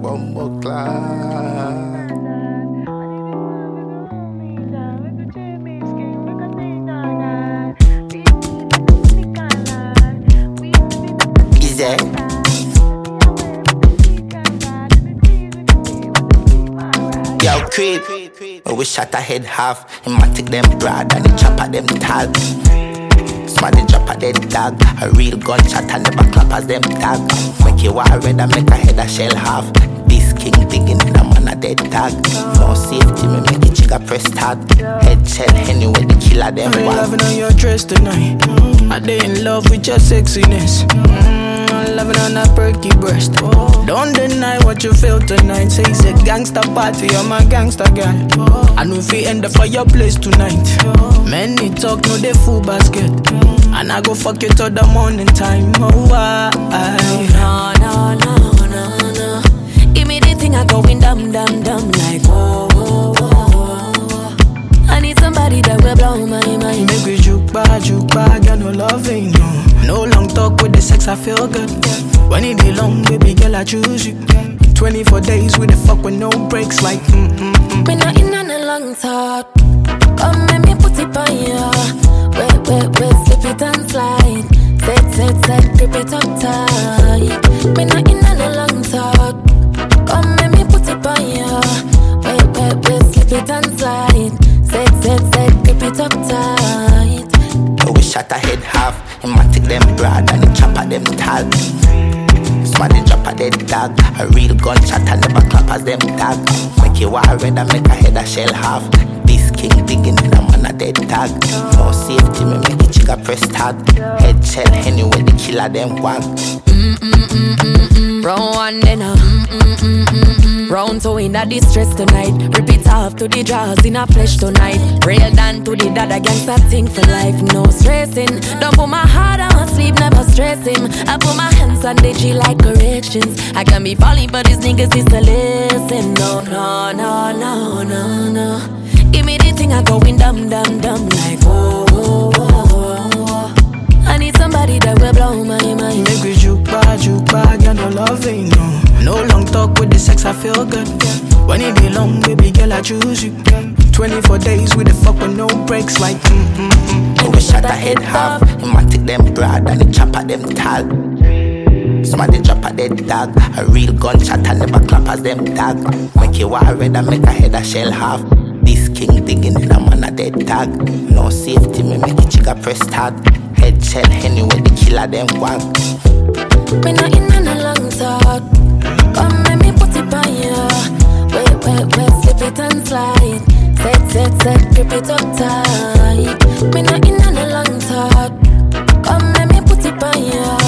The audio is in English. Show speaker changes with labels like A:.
A: Bumbo class. Easy. Yo, creep. We shot a head half. Him a take them broad and he chop at them tag. Smarty drop a dead dog. A real gunshot and never clap as them tag. Make you war red and make a head a shell half. This king digging in a man a dead tag. No safety, me make it chigga press start. Head shell anyway the killer them
B: I'm
A: was.
B: loving on your dress tonight. I dey in love with your sexiness. I'm loving on that perky breast. Don't deny what you feel tonight. Say it's a gangster party, I'm a gangster girl. I know if we end the fireplace tonight. Many talk, no they full basket. And I go fuck you till the morning time. Oh, why?
C: No. Give me the thing I going dumb like whoa. I need somebody that will blow my mind.
B: Make we juke bad, got no loving, no. No long talk with the sex, I feel good. When it be long, baby girl, I choose you. 24 days with the fuck with no breaks, like
C: We not in on a long talk. Come let me put it on ya. Wait, slip it and slide. Set, grip it up tight. We not in on a long talk. Come let me put it on ya. Wait, slip it and slide. Set, grip it up tight.
A: We shot a head half. Him a take them broad and he chop at them tall. Smarty drop a dead dog. A real gunshot and never clap as them tag. Make you war red and make a head a shell half. This king digging in a man a dead tag. No safety, me make it chigga press start. Head shell anyway the killer them wag.
C: Round one then round two in a distress tonight. Rip it off to the jaws in a flesh tonight. Real down to the dad against that thing for life. No stressing. Don't put my heart on sleep, never stress him. I put my hands on the G like corrections. I can be falling but these niggas is to listen. No. Give me the thing I going dumb like whoa. I need somebody that will blow my mind.
B: make we juke bad, got no loving, no. No long talk with the sex, I feel good. When it be long, baby girl, I choose you. 24 days with the fuck with no breaks, like
A: We shot a head half. Him a take them broad and he chop at them tall. Somebody drop a dead dog. A real gunshot and never clap as them tag. Make you war red and make a head a shell half. This king digging in a man a dead tag. No safety, me make it chigga press start. Head shell anyway the killer them wag.
C: We not in on a long talk. Come let me put it on ya. Wait, slip it and slide. Set, grip it up tight. We not in on a long talk. Come let me put it on ya.